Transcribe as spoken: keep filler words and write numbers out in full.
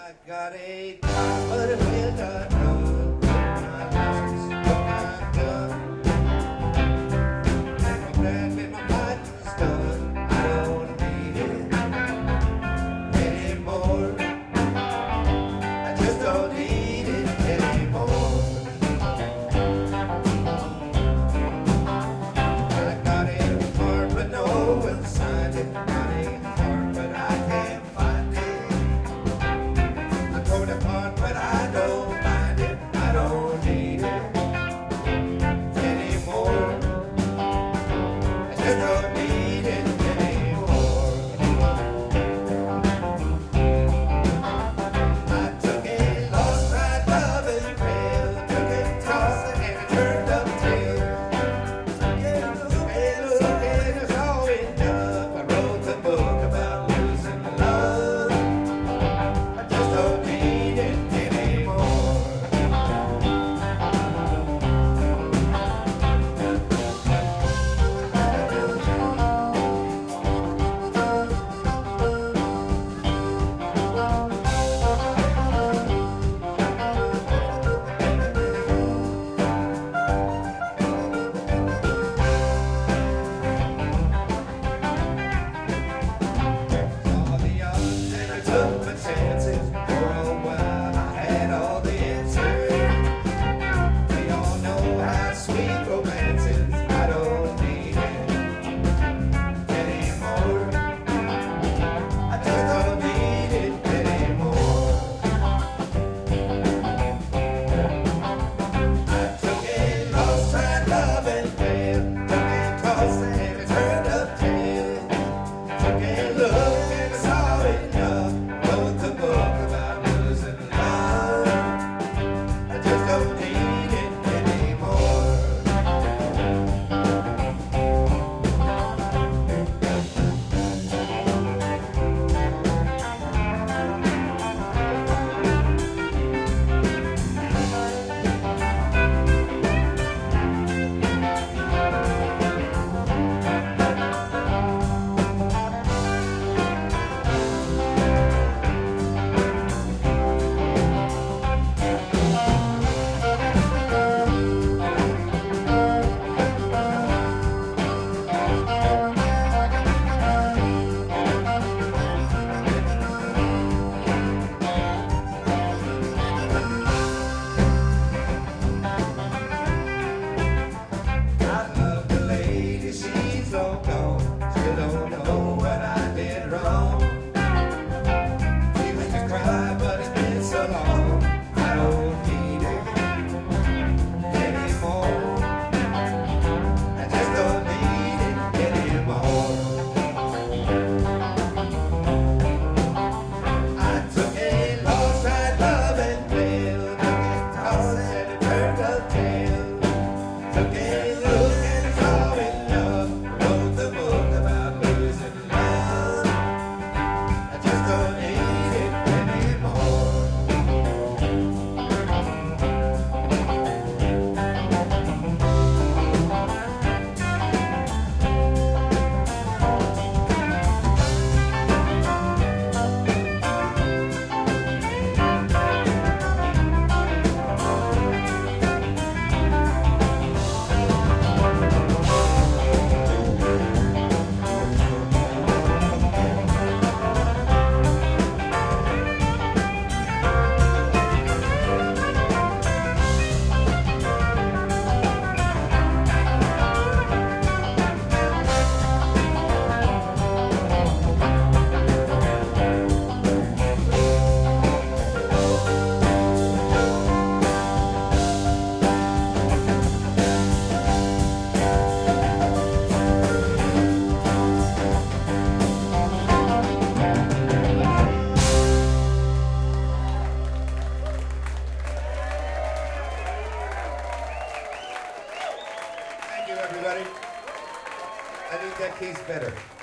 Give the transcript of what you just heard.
I got a job, but it will not run. My license, my gun. I'm glad that my fighting's done. I don't need it anymore. I just don't need it anymore. I got a card, but no one signed it. Got a card, but I can't find it. Torn apart, but I don't mind it. I don't need it anymore. I just don't need it anymore. I took a lost ride, love and trail. Took a toss and a turned up tail. Took a look, a look, and it's all enough. I wrote the book about losing love. I just don't need it anymore. All the odds and I took my chances. For a while I had all the answers. We all know how sweet romance is. I don't need it anymore. I just don't need it anymore. I took a lost ride, love and fail. Took a toss and a turned up tail. Took a look and saw enough. Wrote the book about losing love. I just don't need it anymore. I love the lady, she's long gone. Still don't know what I did wrong. She makes me cry, but it's been so long. I don't need it anymore. I just don't need it anymore. I took a lost ride, love and fail. Took a toss and a turned up tail. Took a look and it's all enough. Wrote the book about losing love. I just don't need it anymore. Thank you, everybody. I think that key's better.